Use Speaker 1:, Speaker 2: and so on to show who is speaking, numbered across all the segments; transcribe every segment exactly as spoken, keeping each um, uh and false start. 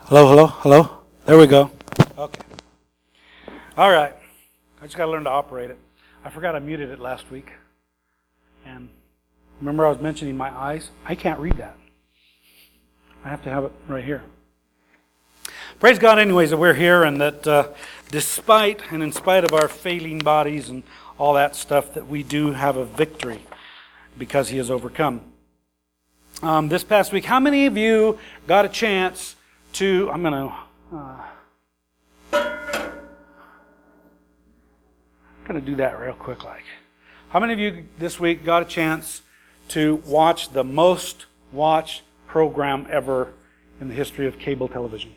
Speaker 1: Hello, hello, hello. There we go. Okay. All right. I just got to learn to operate it. I forgot I muted it last week. And remember I was mentioning my eyes? I can't read that. I have to have it right here. Praise God anyways that we're here and that uh, despite and in spite of our failing bodies and all that stuff that we do have a victory because He has overcome. Um, this past week, how many of you got a chance to, I'm going to, uh, I'm going to do that real quick like. How many of you this week got a chance to watch the most watched program ever in the history of cable television?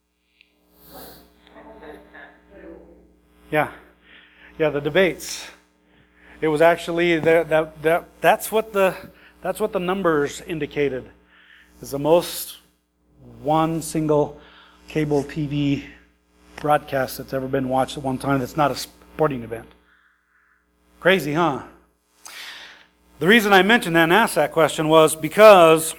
Speaker 1: Yeah. Yeah, the debates. It was actually, that, that, that, that's what the, that's what the numbers indicated. Is the most one single cable T V broadcast that's ever been watched at one time that's not a sporting event. Crazy, huh? The reason I mentioned that and asked that question was because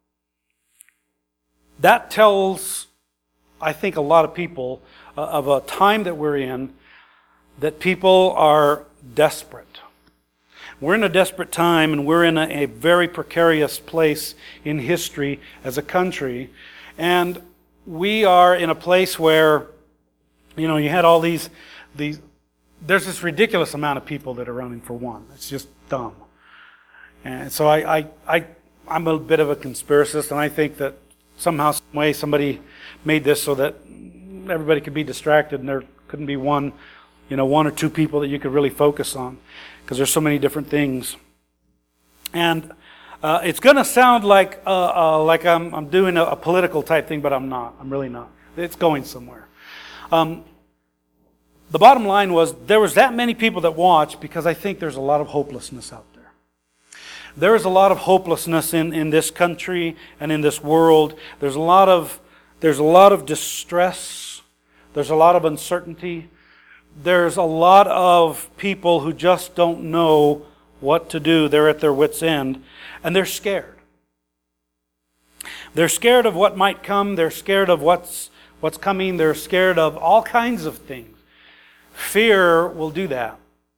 Speaker 1: that tells, I think, a lot of people uh, of a time that we're in that people are desperate. We're in a desperate time and we're in a, a very precarious place in history as a country. And we are in a place where, you know, you had all these, these, there's this ridiculous amount of people that are running for one. It's just dumb. And so I, I, I, I'm a bit of a conspiracist, and I think that somehow, some way, somebody made this so that everybody could be distracted and there couldn't be one, you know, one or two people that you could really focus on, because there's so many different things. And uh, it's going to sound like uh, uh, like I'm, I'm doing a, a political type thing, but I'm not. I'm really not. It's going somewhere. Um, the bottom line was there was that many people that watched because I think there's a lot of hopelessness out there. There is a lot of hopelessness in, in this country and in this world. There's a lot of there's a lot of distress. There's a lot of uncertainty. There's a lot of people who just don't know what to do. They're at their wits' end, and they're scared. They're scared of what might come. They're scared of what's what's coming. They're scared of all kinds of things. Fear will do that.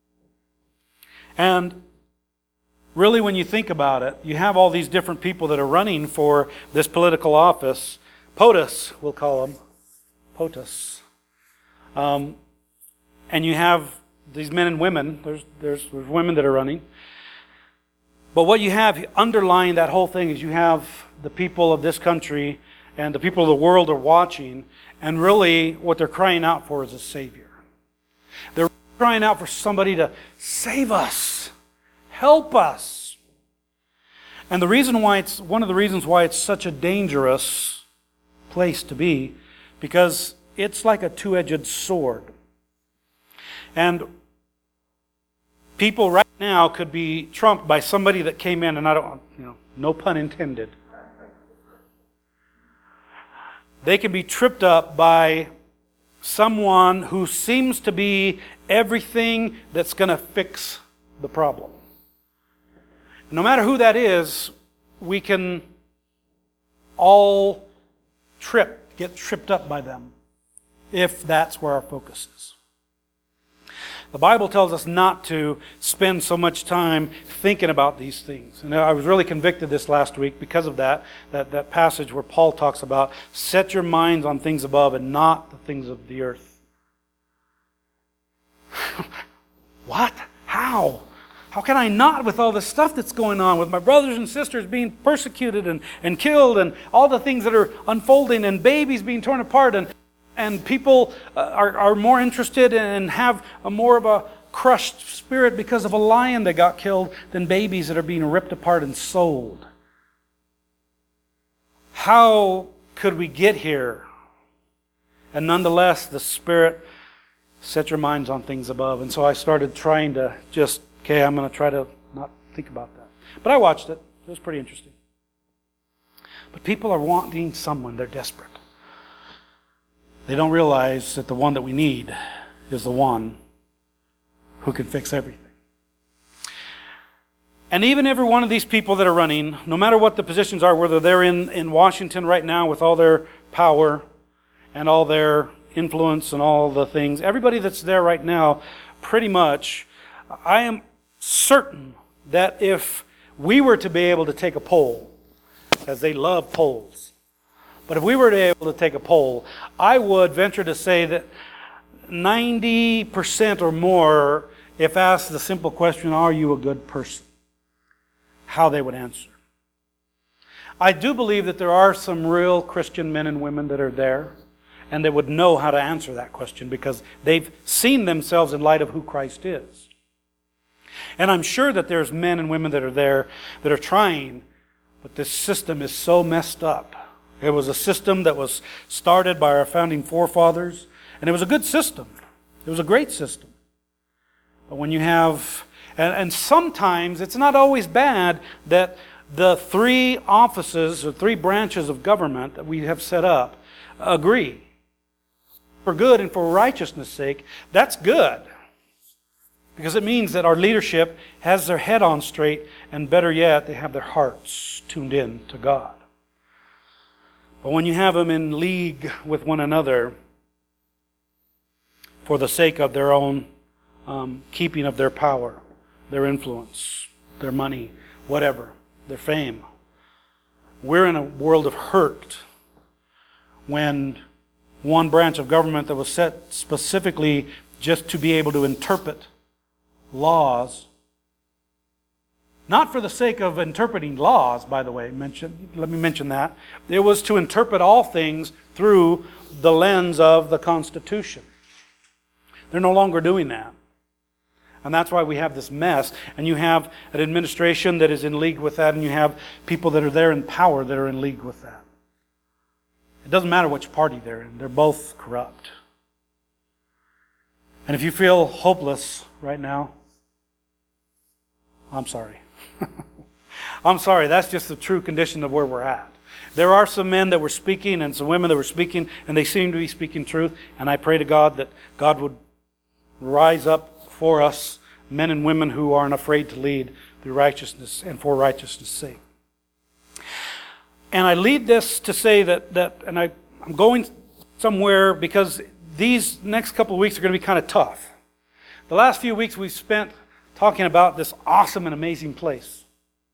Speaker 1: And really, when you think about it, you have all these different people that are running for this political office. POTUS, we'll call them. POTUS. Um, and you have these men and women. There's, there's, there's women that are running. But what you have underlying that whole thing is you have the people of this country and the people of the world are watching, and really what they're crying out for is a Savior. They're crying out for somebody to save us. Help us. And the reason why it's one of the reasons why it's such a dangerous place to be, because it's like a two-edged sword. And people right now could be trumped by somebody that came in, and I don't, you know, no pun intended. They can be tripped up by someone who seems to be everything that's going to fix the problem. No matter who that is, we can all trip, get tripped up by them, if that's where our focus is. The Bible tells us not to spend so much time thinking about these things. And I was really convicted this last week because of that, that, that passage where Paul talks about set your minds on things above and not the things of the earth. What? How? How can I not, with all the stuff that's going on, with my brothers and sisters being persecuted and, and killed, and all the things that are unfolding, and babies being torn apart, and and people uh, are, are more interested and have a more of a crushed spirit because of a lion that got killed than babies that are being ripped apart and sold. How could we get here? And nonetheless, the Spirit set your minds on things above. And so I started trying to just, okay, I'm going to try to not think about that. But I watched it. It was pretty interesting. But people are wanting someone. They're desperate. They don't realize that the one that we need is the one who can fix everything. And even every one of these people that are running, no matter what the positions are, whether they're in, in Washington right now with all their power, and all their influence and all the things, everybody that's there right now, pretty much, I am certain that if we were to be able to take a poll, as they love polls, but if we were to be able to take a poll, I would venture to say that ninety percent or more, if asked the simple question, are you a good person? How they would answer. I do believe that there are some real Christian men and women that are there and that would know how to answer that question because they've seen themselves in light of who Christ is. And I'm sure that there's men and women that are there that are trying, but this system is so messed up. It was a system that was started by our founding forefathers, and it was a good system. It was a great system. But when you have, and, and sometimes it's not always bad that the three offices or three branches of government that we have set up agree. For good and for righteousness' sake, that's good. Because it means that our leadership has their head on straight, and better yet, they have their hearts tuned in to God. But when you have them in league with one another for the sake of their own um, keeping of their power, their influence, their money, whatever, their fame, we're in a world of hurt when one branch of government that was set specifically just to be able to interpret laws, not for the sake of interpreting laws, by the way, mention, let me mention that. It was to interpret all things through the lens of the Constitution. They're no longer doing that. And that's why we have this mess. And you have an administration that is in league with that, and you have people that are there in power that are in league with that. It doesn't matter which party they're in. They're both corrupt. And if you feel hopeless right now, I'm sorry. I'm sorry. That's just the true condition of where we're at. There are some men that were speaking and some women that were speaking, and they seem to be speaking truth. And I pray to God that God would rise up for us, men and women who aren't afraid to lead through righteousness and for righteousness' sake. And I lead this to say that, that and I, I'm going somewhere because these next couple of weeks are going to be kind of tough. The last few weeks we've spent talking about this awesome and amazing place.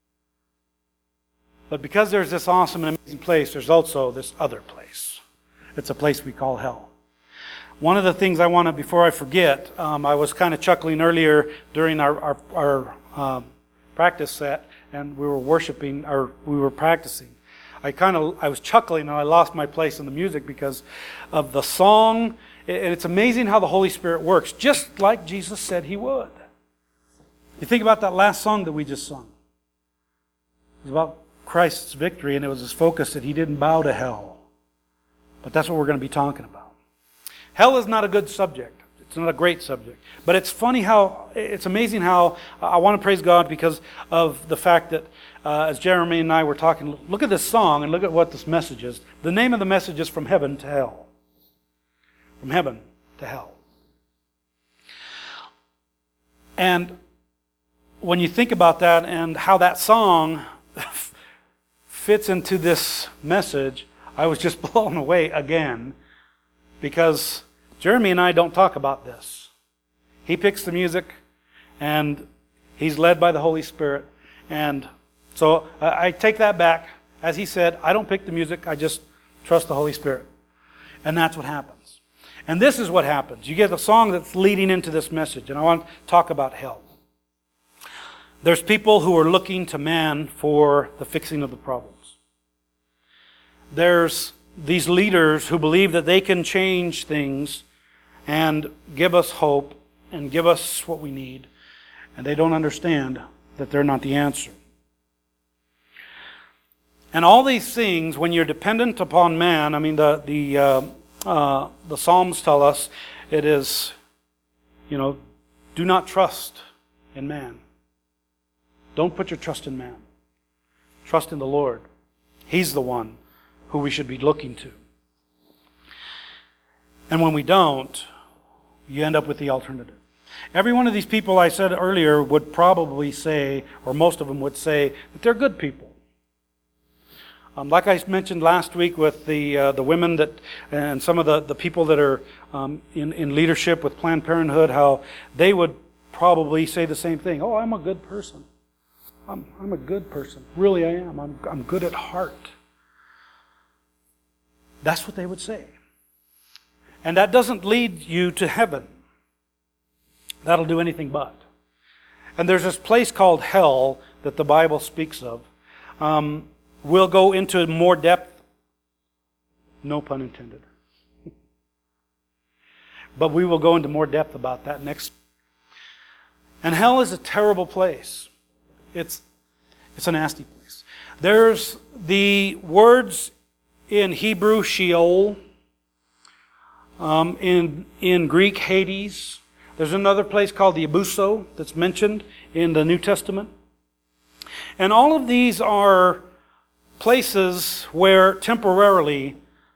Speaker 1: But because there's this awesome and amazing place, there's also this other place. It's a place we call hell. One of the things I want to, before I forget, um, I was kind of chuckling earlier during our, our, our um, practice set, and we were worshiping, or we were practicing. I kind of, I was chuckling and I lost my place in the music because of the song. And it's amazing how the Holy Spirit works, just like Jesus said He would. You think about that last song that we just sung. It was about Christ's victory, and it was His focus that He didn't bow to hell. But that's what we're going to be talking about. Hell is not a good subject. It's not a great subject. But it's funny how, it's amazing how, I want to praise God because of the fact that uh, as Jeremy and I were talking, look at this song and look at what this message is. The name of the message is From Heaven to Hell. From heaven to hell. And when you think about that and how that song fits into this message, I was just blown away again because Jeremy and I don't talk about this. He picks the music and he's led by the Holy Spirit. And so I take that back. As he said, I don't pick the music, I just trust the Holy Spirit. And that's what happens. And this is what happens. You get a song that's leading into this message, and I want to talk about hell. There's people who are looking to man for the fixing of the problems. There's these leaders who believe that they can change things and give us hope and give us what we need, and they don't understand that they're not the answer. And all these things, when you're dependent upon man, I mean, the the uh, uh, the Psalms tell us it is, you know, do not trust in man. Don't put your trust in man. Trust in the Lord. He's the one who we should be looking to. And when we don't, you end up with the alternative. Every one of these people I said earlier would probably say, or most of them would say, that they're good people. Um, like I mentioned last week with the uh, the women that and some of the, the people that are um, in, in leadership with Planned Parenthood, how they would probably say the same thing. Oh, I'm a good person. I'm, I'm a good person. Really, I am. I'm, I'm good at heart. That's what they would say. And that doesn't lead you to heaven. That'll do anything but. And there's this place called hell that the Bible speaks of. Um, we'll go into more depth. No pun intended. But we will go into more depth about that next. And hell is a terrible place. It's, it's a nasty place. There's the words in Hebrew, Sheol. Um, in, in Greek, Hades. There's another place called the Abuso that's mentioned in the New Testament. And all of these are places where temporarily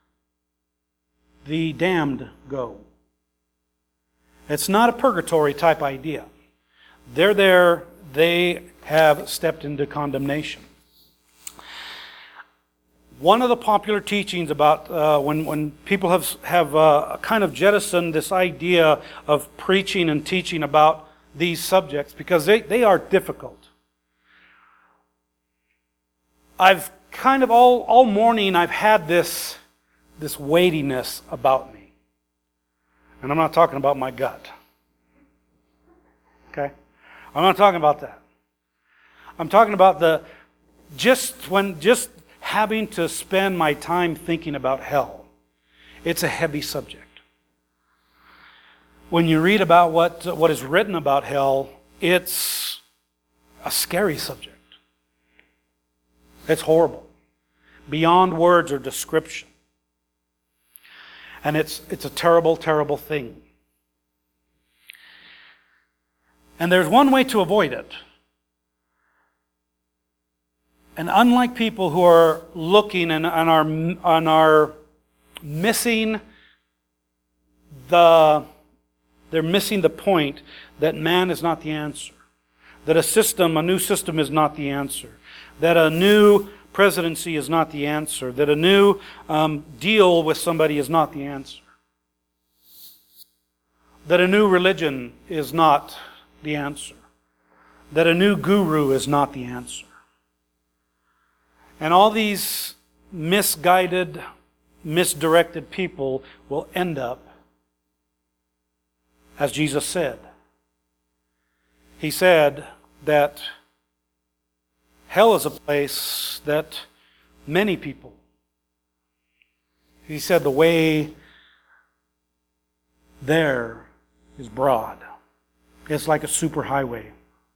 Speaker 1: the damned go. It's not a purgatory type idea. They're there, they have stepped into condemnation. One of the popular teachings about uh, when, when people have, have uh, kind of jettisoned this idea of preaching and teaching about these subjects, because they, they are difficult. I've kind of all, all morning I've had this, this weightiness about me. And I'm not talking about my gut. Okay? I'm not talking about that. I'm talking about the just when just having to spend my time thinking about hell. It's a heavy subject. When you read about what, what is written about hell, it's a scary subject. It's horrible. Beyond words or description. And it's, it's a terrible, terrible thing. And there's one way to avoid it. And unlike people who are looking and, and, are, and are missing the, they're missing the point that man is not the answer. That a system, a new system is not the answer. That a new presidency is not the answer. That a new um, deal with somebody is not the answer. That a new religion is not the answer. That a new guru is not the answer. And all these misguided, misdirected people will end up, as Jesus said. He said that hell is a place that many people, he said the way there is broad. It's like a superhighway.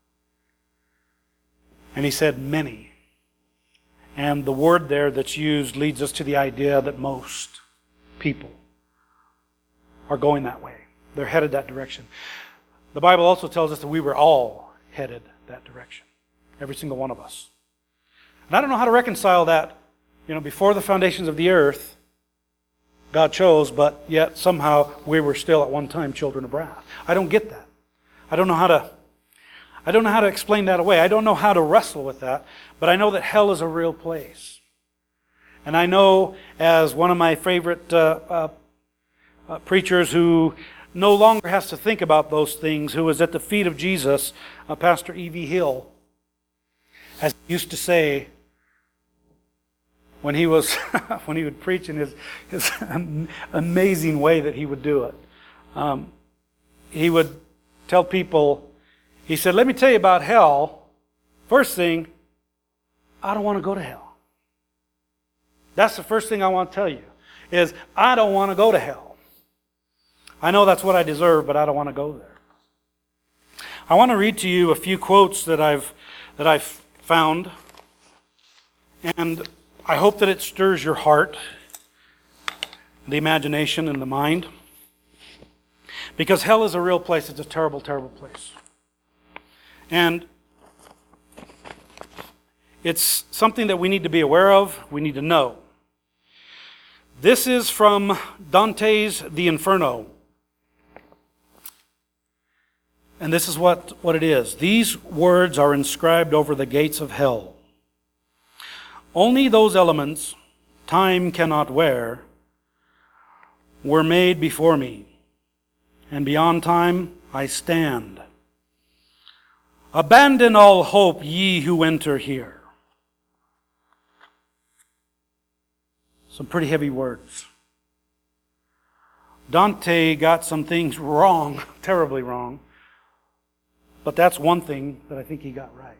Speaker 1: And he said many. And the word there that's used leads us to the idea that most people are going that way. They're headed that direction. The Bible also tells us that we were all headed that direction. Every single one of us. And I don't know how to reconcile that. You know, before the foundations of the earth, God chose, but yet somehow we were still at one time children of wrath. I don't get that. I don't know how to I don't know how to explain that away. I don't know how to wrestle with that, but I know that hell is a real place. And I know, as one of my favorite uh, uh, uh, preachers who no longer has to think about those things, who was at the feet of Jesus, uh, Pastor E V Hill, as he used to say when he was when he would preach in his, his amazing way that he would do it. Um, he would tell people, he said, let me tell you about hell. First thing, I don't want to go to hell. That's the first thing I want to tell you, is I don't want to go to hell. I know that's what I deserve, but I don't want to go there. I want to read to you a few quotes that I've that I've found, and I hope that it stirs your heart, the imagination, and the mind. Because hell is a real place. It's a terrible, terrible place. And it's something that we need to be aware of, we need to know. This is from Dante's The Inferno. And this is what, what it is. These words are inscribed over the gates of hell. Only those elements time cannot wear were made before me, and beyond time I stand. Abandon all hope, ye who enter here. Some pretty heavy words. Dante got some things wrong, terribly wrong, but that's one thing that I think he got right.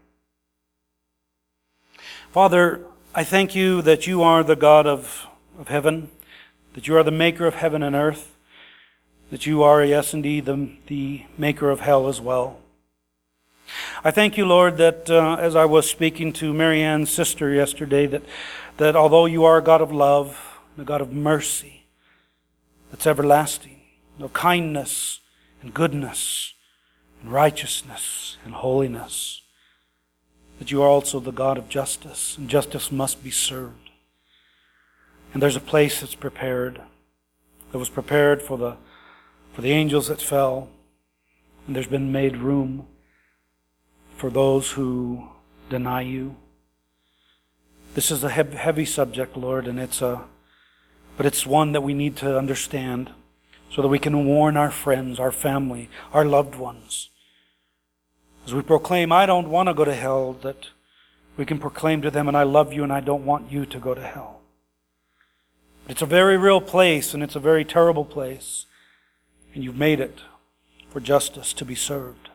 Speaker 1: Father, I thank you that you are the God of, of heaven, that you are the maker of heaven and earth, that you are, yes, indeed, the, the maker of hell as well. I thank you, Lord, that uh, as I was speaking to Mary Ann's sister yesterday, that, that although you are a God of love, a God of mercy, that's everlasting, of kindness and goodness and righteousness and holiness, that you are also the God of justice, and justice must be served. And there's a place that's prepared, that was prepared for the, for the angels that fell, and there's been made room for those who deny you. This is a heavy subject, Lord, and it's a, but it's one that we need to understand so that we can warn our friends, our family, our loved ones. As we proclaim, I don't want to go to hell, that we can proclaim to them, and I love you and I don't want you to go to hell. It's a very real place, and it's a very terrible place, and you've made it for justice to be served,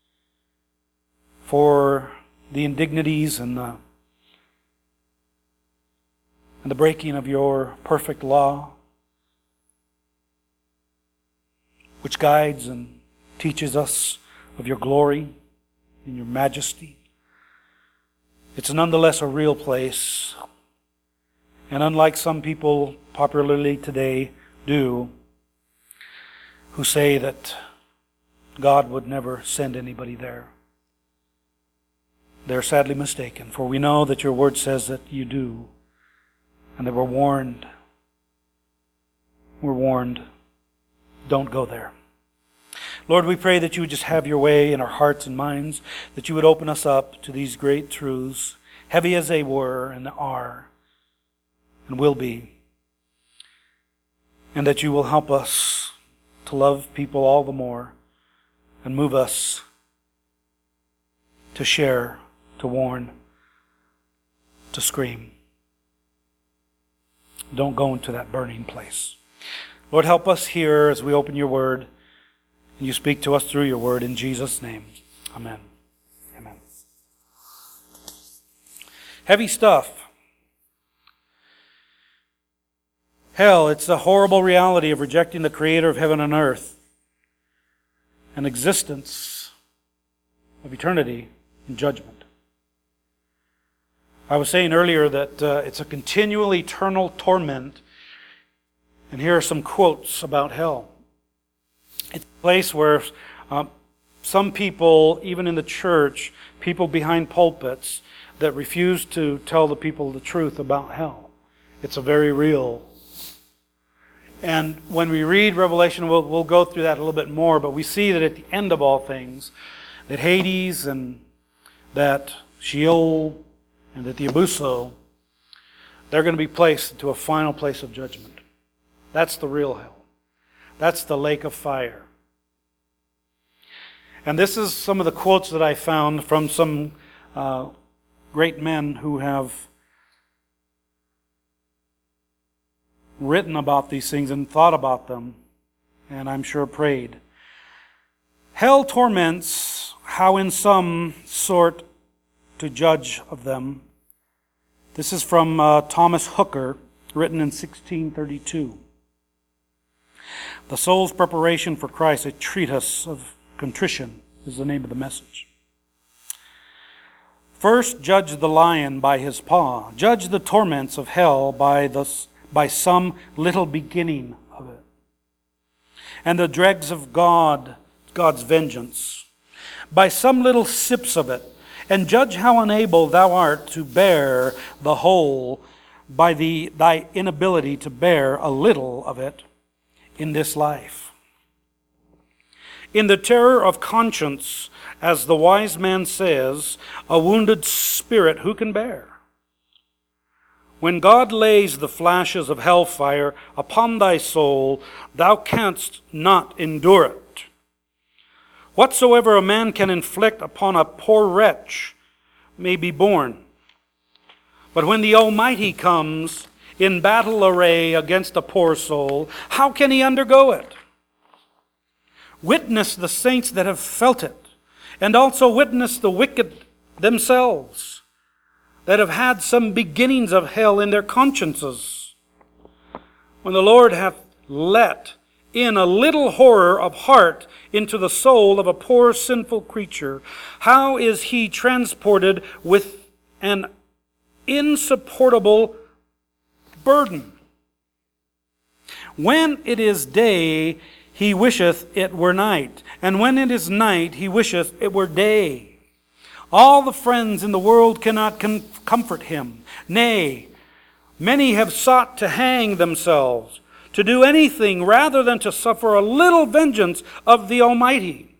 Speaker 1: for the indignities and the, and the breaking of your perfect law, which guides and teaches us of your glory and your majesty. It's nonetheless a real place. And unlike some people popularly today do, who say that God would never send anybody there, they're sadly mistaken, for we know that your word says that you do, and that we're warned. We're warned. Don't go there. Lord, we pray that you would just have your way in our hearts and minds, that you would open us up to these great truths, heavy as they were and are and will be, and that you will help us to love people all the more and move us to share, to warn, to scream. Don't go into that burning place. Lord, help us here as we open your word, and you speak to us through your word in Jesus' name. Amen. Amen. Heavy stuff. Hell, it's the horrible reality of rejecting the Creator of heaven and earth, and existence of eternity in judgment. I was saying earlier that uh, it's a continual eternal torment, and here are some quotes about hell. It's a place where uh, some people, even in the church, people behind pulpits, that refuse to tell the people the truth about hell. It's a very real. And when we read Revelation, we'll, we'll go through that a little bit more, but we see that at the end of all things, that Hades and that Sheol and that the Abuso, they're going to be placed into a final place of judgment. That's the real hell. That's the lake of fire. And this is some of the quotes that I found from some uh, great men who have written about these things and thought about them, and I'm sure prayed. Hell torments, how in some sort to judge of them. This is from uh, Thomas Hooker, written in sixteen thirty-two. The Soul's Preparation for Christ, a treatise of contrition, is the name of the message. First, judge the lion by his paw. Judge the torments of hell by the, by some little beginning of it. And the dregs of God, God's vengeance, by some little sips of it. And judge how unable thou art to bear the whole by the, thy inability to bear a little of it in this life. In the terror of conscience, as the wise man says, a wounded spirit who can bear? When God lays the flashes of hellfire upon thy soul, thou canst not endure it. Whatsoever a man can inflict upon a poor wretch may be borne. But when the Almighty comes in battle array against a poor soul, how can he undergo it? Witness the saints that have felt it, and also witness the wicked themselves, that have had some beginnings of hell in their consciences. When the Lord hath let in a little horror of heart into the soul of a poor sinful creature, how is he transported with an insupportable burden? When it is day, he wisheth it were night, and when it is night, he wisheth it were day. All the friends in the world cannot com- comfort him. Nay, many have sought to hang themselves, to do anything rather than to suffer a little vengeance of the Almighty.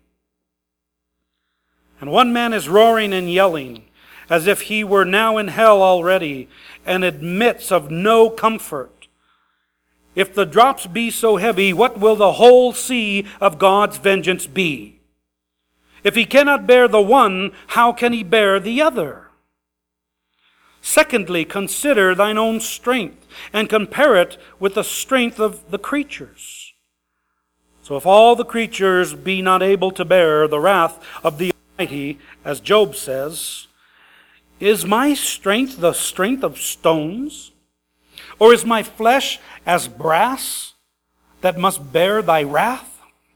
Speaker 1: And one man is roaring and yelling, as if he were now in hell already, and admits of no comfort. If the drops be so heavy, what will the whole sea of God's vengeance be? If he cannot bear the one, how can he bear the other? Secondly, consider thine own strength, and compare it with the strength of the creatures. So if all the creatures be not able to bear the wrath of the Almighty, as Job says, is my strength the strength of stones? Or is my flesh as brass that must bear thy wrath?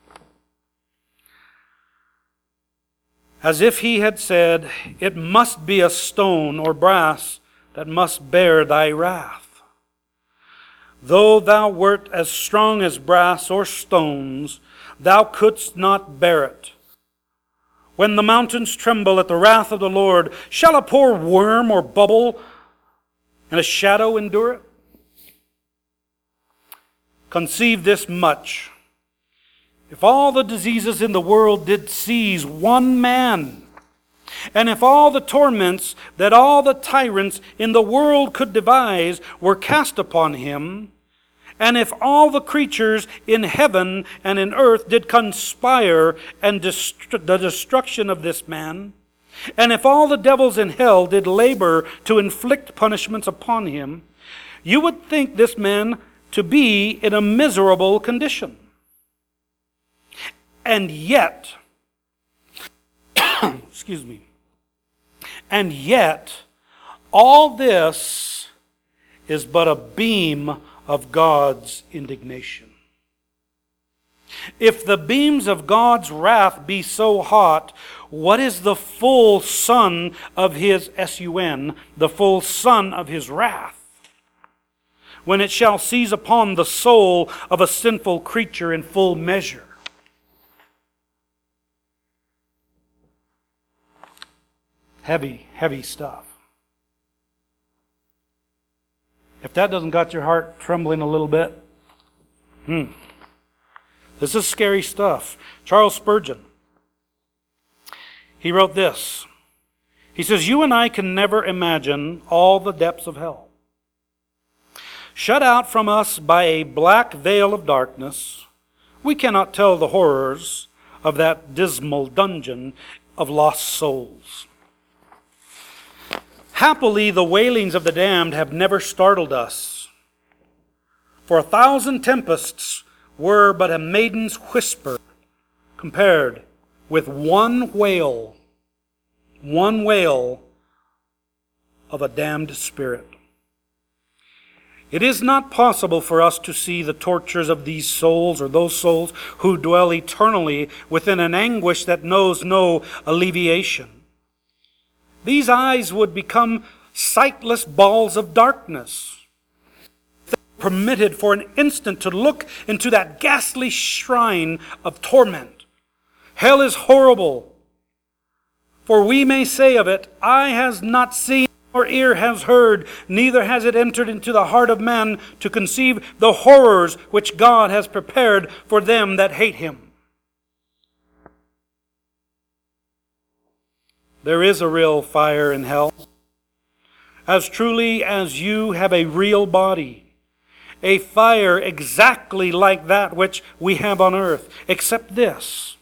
Speaker 1: As if he had said, it must be a stone or brass that must bear thy wrath. Though thou wert as strong as brass or stones, thou couldst not bear it. When the mountains tremble at the wrath of the Lord, shall a poor worm or bubble and a shadow endure it? Conceive this much. If all the diseases in the world did seize one man, and if all the torments that all the tyrants in the world could devise were cast upon him, and if all the creatures in heaven and in earth did conspire and dest- the destruction of this man, and if all the devils in hell did labor to inflict punishments upon him, you would think this man to be in a miserable condition. And yet, excuse me, and yet, all this is but a beam of God's indignation. If the beams of God's wrath be so hot, what is the full sun of his S U N, the full sun of his wrath, when it shall seize upon the soul of a sinful creature in full measure? Heavy, heavy stuff. If that doesn't got your heart trembling a little bit, hmm. This is scary stuff. Charles Spurgeon, he wrote this. He says, you and I can never imagine all the depths of hell. Shut out from us by a black veil of darkness, we cannot tell the horrors of that dismal dungeon of lost souls. Happily, the wailings of the damned have never startled us. For a thousand tempests were but a maiden's whisper compared with one wail, one wail of a damned spirit. It is not possible for us to see the tortures of these souls, or those souls who dwell eternally within an anguish that knows no alleviation. These eyes would become sightless balls of darkness. If they were permitted for an instant to look into that ghastly shrine of torment. Hell is horrible. For we may say of it, eye has not seen, nor ear has heard, neither has it entered into the heart of man to conceive the horrors which God has prepared for them that hate him. There is a real fire in hell. as truly as you have a real body, a fire exactly like that which we have on earth, except this: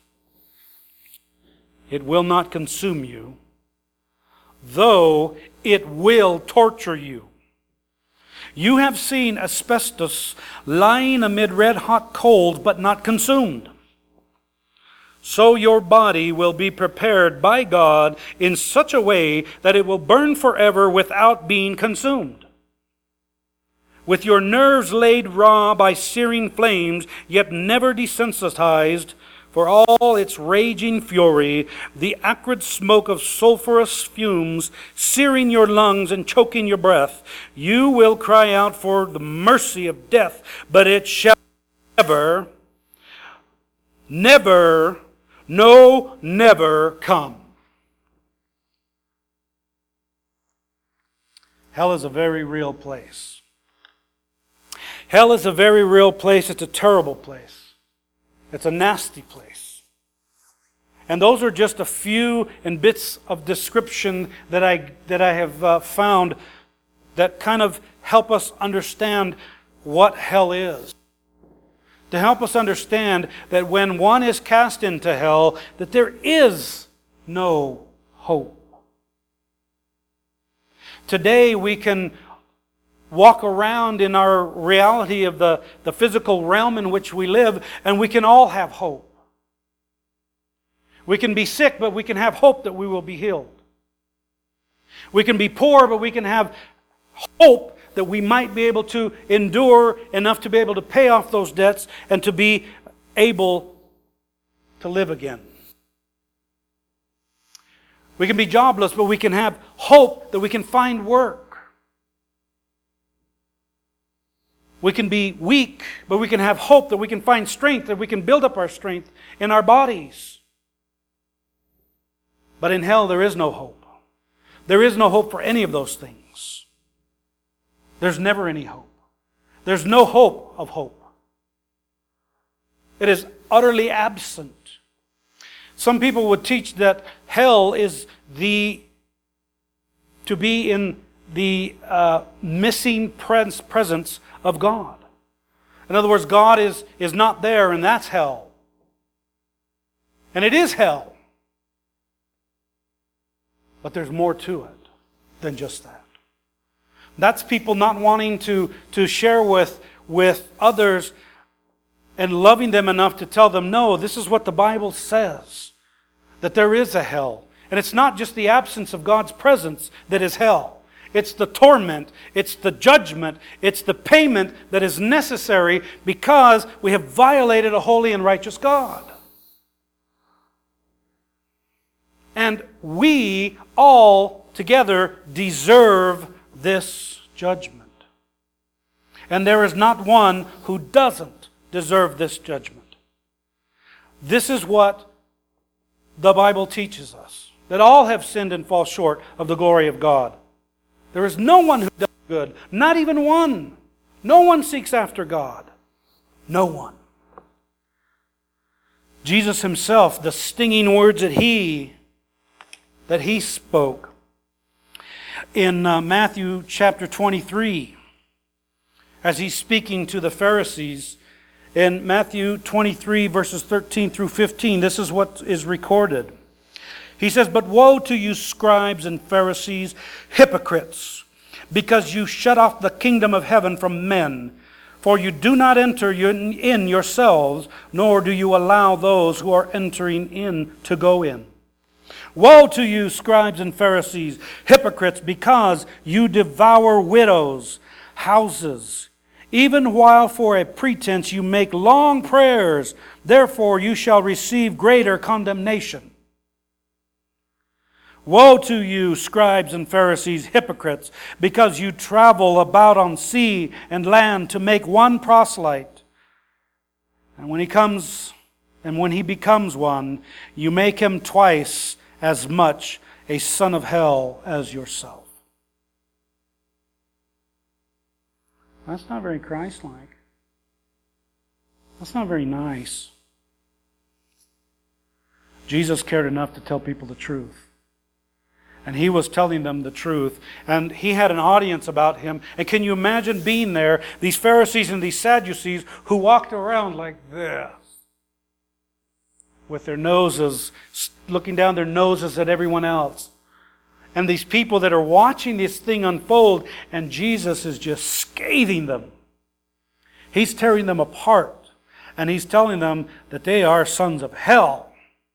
Speaker 1: it will not consume you, though it will torture you. You have seen asbestos lying amid red-hot coals, but not consumed. So your body will be prepared by God in such a way that it will burn forever without being consumed. With your nerves laid raw by searing flames, yet never desensitized for all its raging fury, the acrid smoke of sulfurous fumes searing your lungs and choking your breath, you will cry out for the mercy of death, but it shall never, never, no, never come. Hell is a very real place. Hell is a very real place. It's a terrible place. It's a nasty place. And those are just a few and bits of description that I that I have uh, found that kind of help us understand what hell is. To help us understand that when one is cast into hell, that there is no hope. Today we can walk around in our reality of the, the physical realm in which we live, and we can all have hope. We can be sick, but we can have hope that we will be healed. We can be poor, but we can have hope that we might be able to endure enough to be able to pay off those debts and to be able to live again. We can be jobless, but we can have hope that we can find work. We can be weak, but we can have hope that we can find strength, that we can build up our strength in our bodies. But in hell there is no hope. There is no hope for any of those things. There's never any hope. There's no hope of hope. It is utterly absent. Some people would teach that hell is the to be in the uh, missing pres- presence of God. In other words, God is, is not there, and that's hell. And it is hell. But there's more to it than just that. That's people not wanting to, to share with, with others and loving them enough to tell them, no, this is what the Bible says, that there is a hell. And it's not just the absence of God's presence that is hell. It's the torment, it's the judgment, it's the payment that is necessary because we have violated a holy and righteous God. And we all together deserve this judgment. And there is not one who doesn't deserve this judgment. This is what the Bible teaches us, that all have sinned and fall short of the glory of God. There is no one who does good, not even one. No one seeks after God. No one. Jesus himself, the stinging words that he that he spoke in uh, Matthew chapter twenty-three, as he's speaking to the Pharisees, in Matthew twenty-three verses thirteen through fifteen, this is what is recorded. He says, "But woe to you, scribes and Pharisees, hypocrites, because you shut off the kingdom of heaven from men. For you do not enter in yourselves, nor do you allow those who are entering in to go in. Woe to you, scribes and Pharisees, hypocrites, because you devour widows' houses, even while for a pretense you make long prayers. Therefore you shall receive greater condemnation. Woe to you, scribes and Pharisees, hypocrites, because you travel about on sea and land to make one proselyte. And when he comes, and when he becomes one, you make him twice as much a son of hell as yourself." That's not very Christ-like. That's not very nice. Jesus cared enough to tell people the truth. And he was telling them the truth. And he had an audience about him. And can you imagine being there, these Pharisees and these Sadducees who walked around like this, with their noses, looking down their noses at everyone else. And these people that are watching this thing unfold, and Jesus is just scathing them. He's tearing them apart. And He's telling them that they are sons of hell.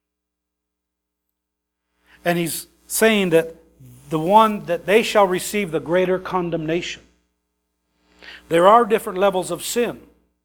Speaker 1: And He's saying that the one that they shall receive the greater condemnation. There are different levels of sin.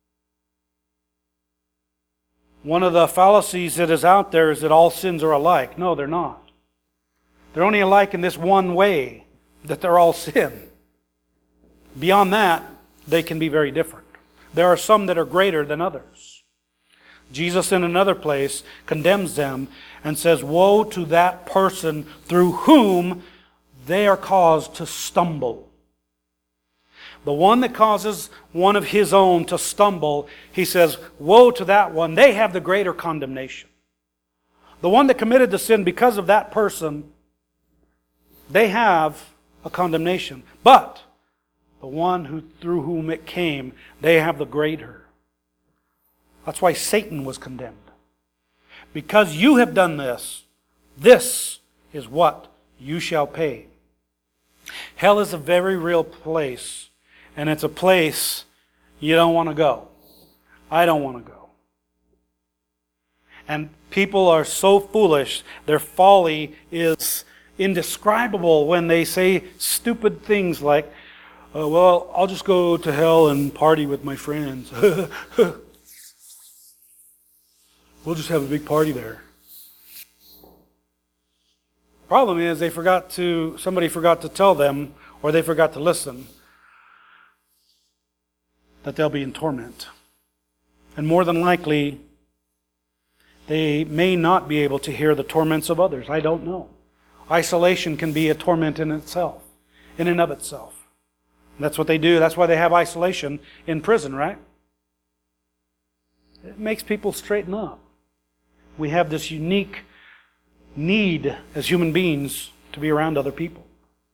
Speaker 1: One of the fallacies that is out there is that all sins are alike. No, they're not. They're only alike in this one way, that they're all sin. Beyond that, they can be very different. There are some that are greater than others. Jesus in another place condemns them and says, woe to that person through whom they are caused to stumble. The one that causes one of his own to stumble, he says, woe to that one. They have the greater condemnation. The one that committed the sin because of that person, they have a condemnation. But the one who through whom it came, they have the greater. That's why Satan was condemned. Because you have done this, this is what you shall pay. Hell is a very real place. And it's a place you don't want to go. I don't want to go. And people are so foolish, their folly is indescribable when they say stupid things like, uh, well, I'll just go to hell and party with my friends. We'll just have a big party there. Problem is they forgot to, somebody forgot to tell them, or they forgot to listen, that they'll be in torment. And more than likely, they may not be able to hear the torments of others. I don't know. Isolation can be a torment in itself, in and of itself. And that's what they do. That's why they have isolation in prison, right? It makes people straighten up. We have this unique need as human beings to be around other people.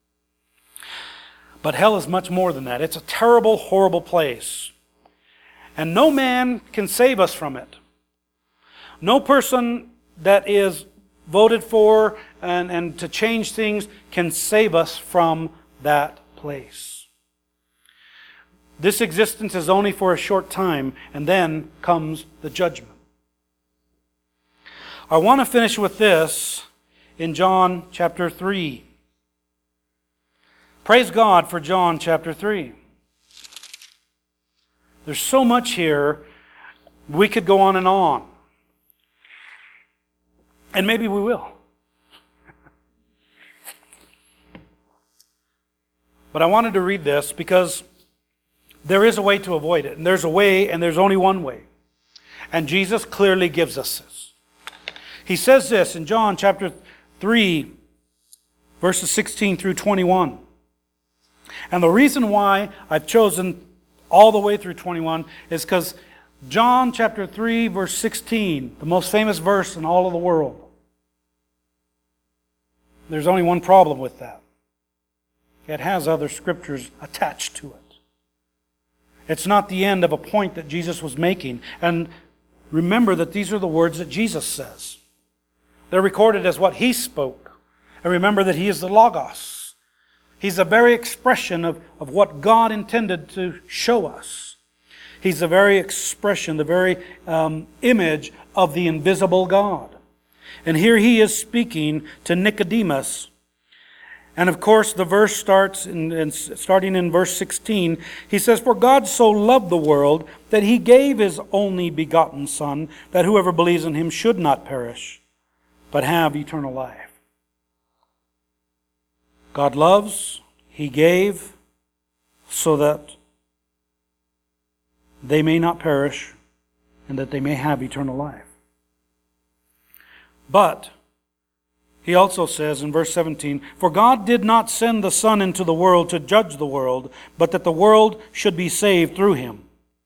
Speaker 1: But hell is much more than that. It's a terrible, horrible place. And no man can save us from it. No person that is voted for and, and to change things can save us from that place. This existence is only for a short time, and then comes the judgment. I want to finish with this in John chapter three. Praise God for John chapter three. There's so much here, we could go on and on. And maybe we will. But I wanted to read this because there is a way to avoid it. And there's a way, and there's only one way. And Jesus clearly gives us this. He says this in John chapter three, verses sixteen through twenty-one. And the reason why I've chosen all the way through twenty-one is because John chapter three, verse sixteen, the most famous verse in all of the world. There's only one problem with that. It has other scriptures attached to it. It's not the end of a point that Jesus was making. And remember that these are the words that Jesus says. They're recorded as what He spoke. And remember that He is the Logos. He's the very expression of, of what God intended to show us. He's the very expression, the very um, image of the invisible God. And here He is speaking to Nicodemus. And of course, the verse starts in, in, starting in verse sixteen. He says, for God so loved the world that He gave His only begotten Son, that whoever believes in Him should not perish, but have eternal life. God loves, He gave, so that they may not perish, and that they may have eternal life. But He also says in verse seventeen, for God did not send the Son into the world to judge the world, but that the world should be saved through Him.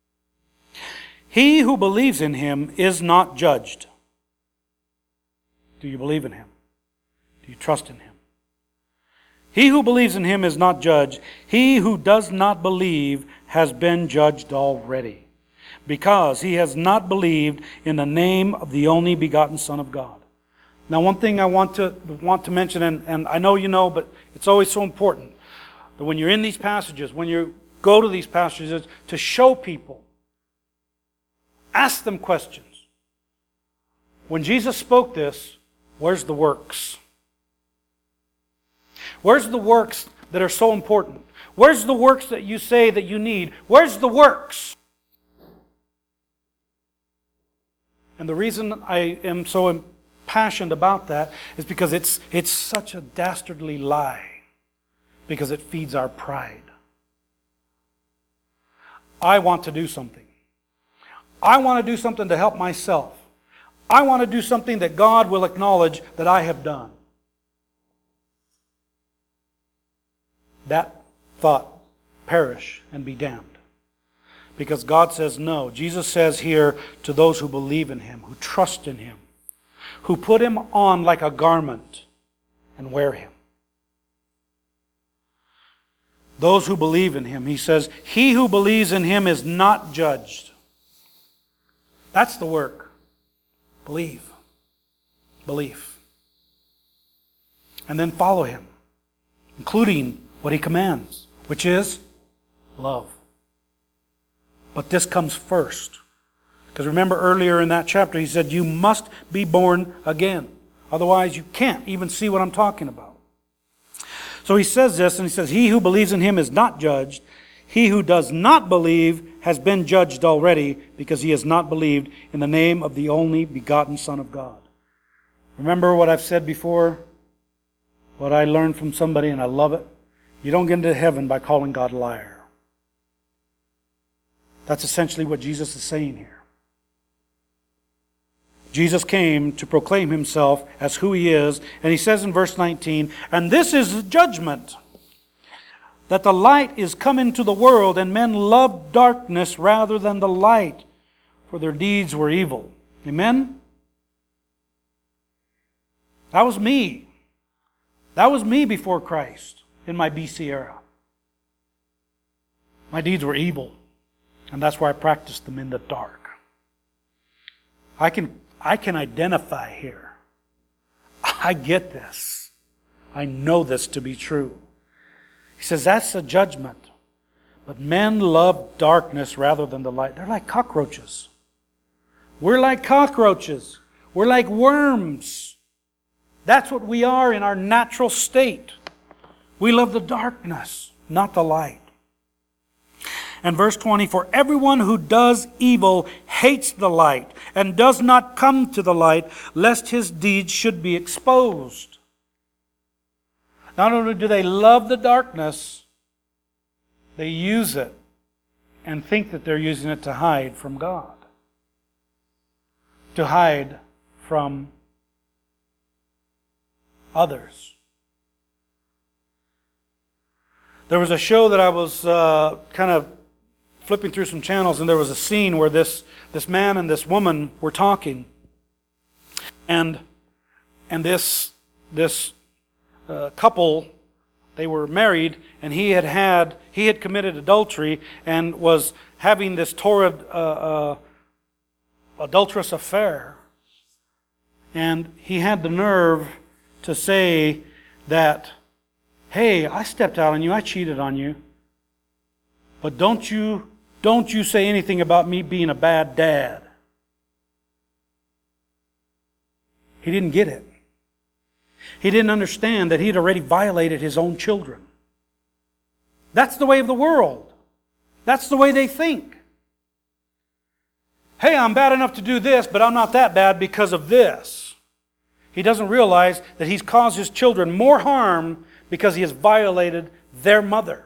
Speaker 1: He who believes in Him is not judged. Do you believe in Him? Do you trust in Him? He who believes in him is not judged. He who does not believe has been judged already, because he has not believed in the name of the only begotten Son of God. Now, one thing I want to want to mention, and, and I know you know, but it's always so important, that when you're in these passages, when you go to these passages, to show people, ask them questions. When Jesus spoke this, where's the works? Where's the works that are so important? Where's the works that you say that you need? Where's the works? And the reason I am so impassioned about that is because it's, it's such a dastardly lie. Because it feeds our pride. I want to do something. I want to do something to help myself. I want to do something that God will acknowledge that I have done. That thought, perish and be damned. Because God says no. Jesus says here to those who believe in Him, who trust in Him, who put Him on like a garment and wear Him. Those who believe in Him, He says, he who believes in Him is not judged. That's the work. Believe. Belief. And then follow Him, including what He commands, which is love. But this comes first. Because remember earlier in that chapter, He said, you must be born again. Otherwise, you can't even see what I'm talking about. So He says this, and He says, he who believes in Him is not judged. He who does not believe has been judged already, because he has not believed in the name of the only begotten Son of God. Remember what I've said before? What I learned from somebody, and I love it. You don't get into heaven by calling God a liar. That's essentially what Jesus is saying here. Jesus came to proclaim Himself as who He is, and He says in verse nineteen, and this is the judgment, that the light is come into the world, and men loved darkness rather than the light, for their deeds were evil. Amen? That was me. That was me before Christ in my B C era. My deeds were evil, and that's why I practiced them in the dark. I can, I can identify here. I get this. I know this to be true. He says that's a judgment. But men love darkness rather than the light. They're like cockroaches. We're like cockroaches. We're like worms. That's what we are in our natural state. We love the darkness, not the light. And verse twenty, for everyone who does evil hates the light and does not come to the light, lest his deeds should be exposed. Not only do they love the darkness, they use it and think that they're using it to hide from God. To hide from others. There was a show that I was uh, kind of flipping through some channels, and there was a scene where this, this man and this woman were talking. And and this this uh, couple, they were married, and he had had he had committed adultery and was having this torrid uh, uh, adulterous affair. And he had the nerve to say that, hey, I stepped out on you, I cheated on you, but don't you don't you say anything about me being a bad dad. He didn't get it. He didn't understand that he'd already violated his own children. That's the way of the world. That's the way they think. Hey, I'm bad enough to do this, but I'm not that bad because of this. He doesn't realize that he's caused his children more harm because he has violated their mother.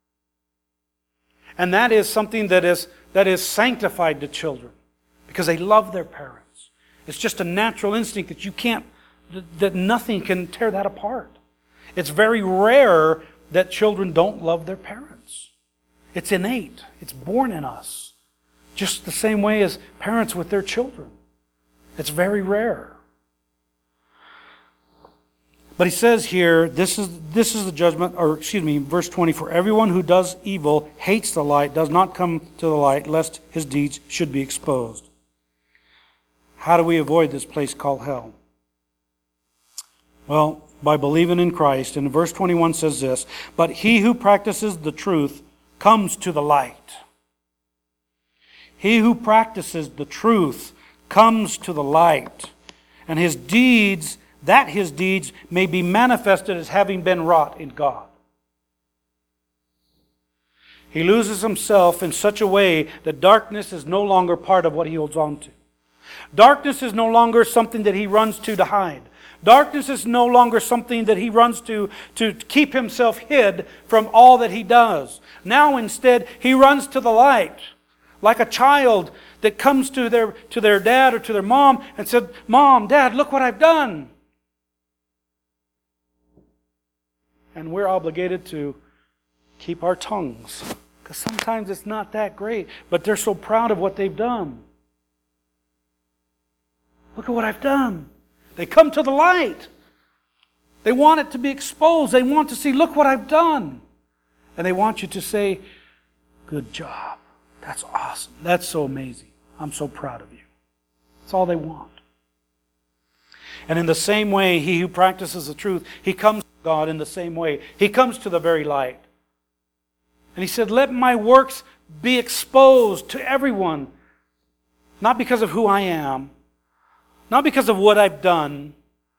Speaker 1: And that is something that is, that is sanctified to children because they love their parents. It's just a natural instinct that you can't, that nothing can tear that apart. It's very rare that children don't love their parents. It's innate. It's born in us. Just the same way as parents with their children. It's very rare. But he says here, this is this is the judgment, or excuse me, verse twenty, for everyone who does evil hates the light, does not come to the light, lest his deeds should be exposed. How do we avoid this place called hell? Well, by believing in Christ. And verse twenty-one says this, but he who practices the truth comes to the light. He who practices the truth comes to the light, and his deeds, that his deeds may be manifested as having been wrought in God. He loses himself in such a way that darkness is no longer part of what he holds on to. Darkness is no longer something that he runs to to hide. Darkness is no longer something that he runs to to keep himself hid from all that he does. Now instead, he runs to the light. Like a child that comes to their, to their dad or to their mom and said, Mom, Dad, look what I've done. And we're obligated to keep our tongues. Because sometimes it's not that great. But they're so proud of what they've done. Look at what I've done. They come to the light. They want it to be exposed. They want to see, look what I've done. And they want you to say, good job. That's awesome. That's so amazing. I'm so proud of you. That's all they want. And in the same way, he who practices the truth, he comes to God in the same way. He comes to the very light. And he said, let my works be exposed to everyone. Not because of who I am. Not because of what I've done.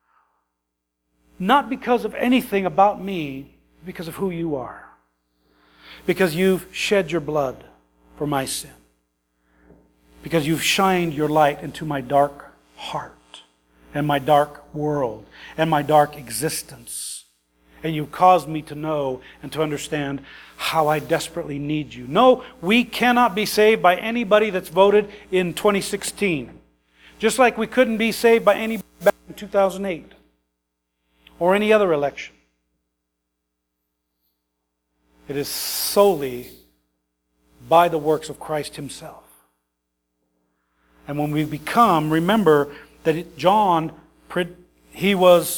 Speaker 1: Not because of anything about me. Because of who you are. Because you've shed your blood for my sin. Because you've shined your light into my dark heart and my dark world and my dark existence. And you've caused me to know and to understand how I desperately need you. No, we cannot be saved by anybody that's voted in twenty sixteen. Just like we couldn't be saved by anybody back in two thousand eight or any other election. It is solely by the works of Christ Himself. And when we become, remember that it, John, he was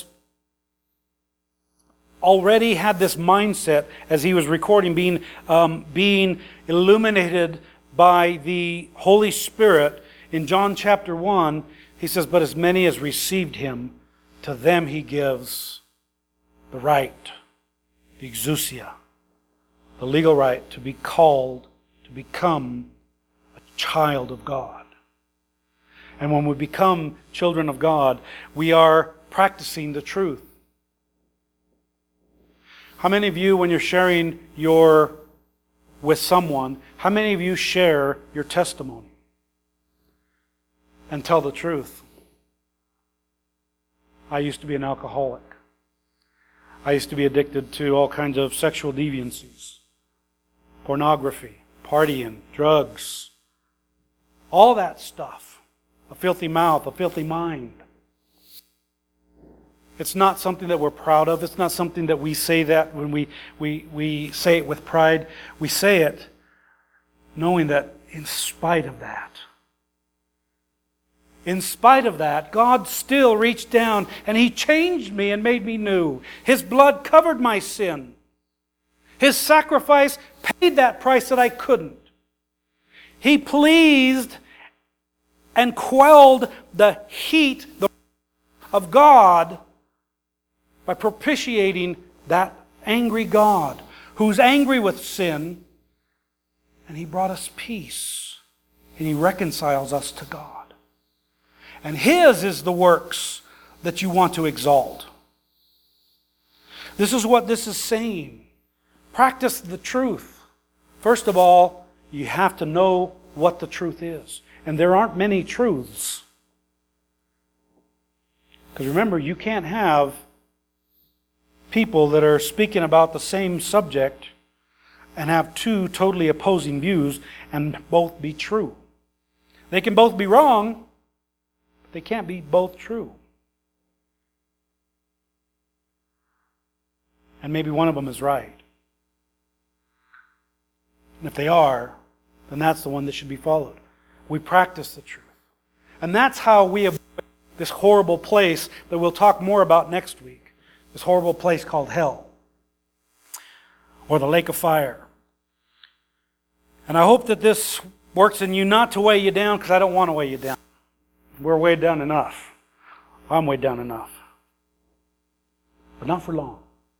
Speaker 1: already had this mindset as he was recording, being, um, being illuminated by the Holy Spirit. In John chapter one, he says, but as many as received Him, to them He gives the right, the exousia, the legal right to be called, to become a child of God. And when we become children of God, we are practicing the truth. How many of you, when you're sharing your with someone, how many of you share your testimony and tell the truth? I used to be an alcoholic. I used to be addicted to all kinds of sexual deviancies, pornography, partying, drugs, all that stuff. A filthy mouth, a filthy mind. It's not something that we're proud of. It's not something that we say that when we, we, we say it with pride. We say it knowing that in spite of that, in spite of that, God still reached down and He changed me and made me new. His blood covered my sin. His sacrifice paid that price that I couldn't. He pleased and quelled the heat of God by propitiating that angry God who's angry with sin, and He brought us peace and He reconciles us to God. And His is the works that you want to exalt. This is what this is saying. Practice the truth. First of all, you have to know what the truth is. And there aren't many truths. Because remember, you can't have people that are speaking about the same subject and have two totally opposing views and both be true. They can both be wrong, but they can't be both true. And maybe one of them is right. And if they are, then that's the one that should be followed. We practice the truth. And that's how we avoid this horrible place that we'll talk more about next week. this horrible place called hell, or the lake of fire. And I hope that this works in you not to weigh you down, because I don't want to weigh you down. We're weighed down enough. I'm weighed down enough. But not for long.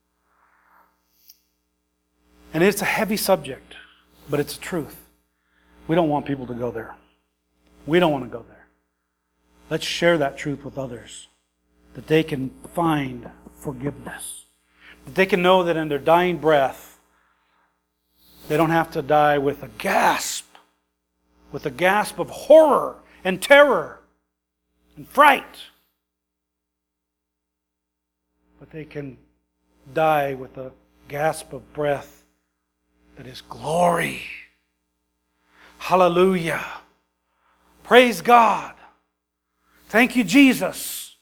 Speaker 1: And it's a heavy subject, but it's the truth. We don't want people to go there. We don't want to go there. Let's share that truth with others, that they can find forgiveness. That they can know that in their dying breath, they don't have to die with a gasp, with a gasp of horror and terror and fright. But they can die with a gasp of breath that is glory. Hallelujah. Praise God. Thank you, Jesus.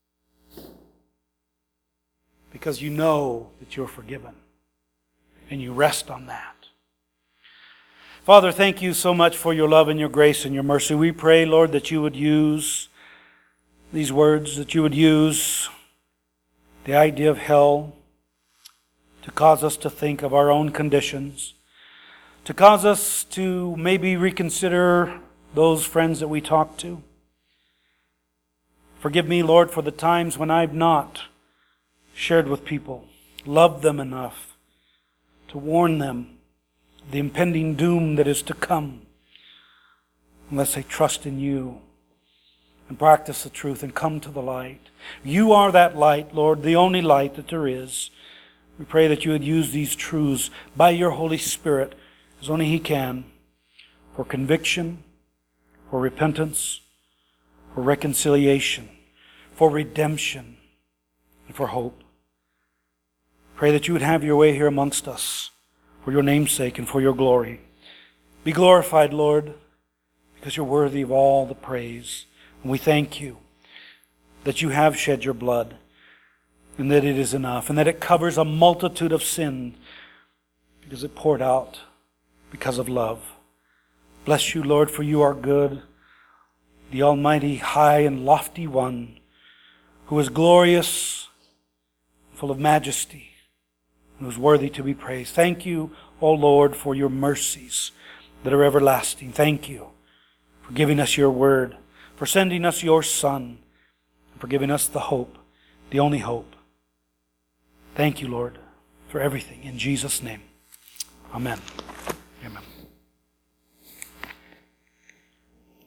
Speaker 1: Because you know that you're forgiven. And you rest on that. Father, thank you so much for your love and your grace and your mercy. We pray, Lord, that you would use these words, that you would use the idea of hell to cause us to think of our own conditions, to cause us to maybe reconsider those friends that we talk to. Forgive me, Lord, for the times when I've not shared with people, loved them enough to warn them of the impending doom that is to come unless they trust in you and practice the truth and come to the light. You are that light, Lord, the only light that there is. We pray that you would use these truths by your Holy Spirit, as only He can, for conviction, for repentance, for reconciliation, for redemption, and for hope. Pray that you would have your way here amongst us, for your name's sake and for your glory. Be glorified, Lord, because you're worthy of all the praise. And we thank you that you have shed your blood, and that it is enough, and that it covers a multitude of sin, because it poured out because of love. Bless you, Lord, for you are good, the Almighty, high and lofty One, who is glorious, full of majesty, and who is worthy to be praised. Thank you, O Lord, for your mercies that are everlasting. Thank you for giving us your word, for sending us your Son, and for giving us the hope, the only hope. Thank you, Lord, for everything. In Jesus' name, amen.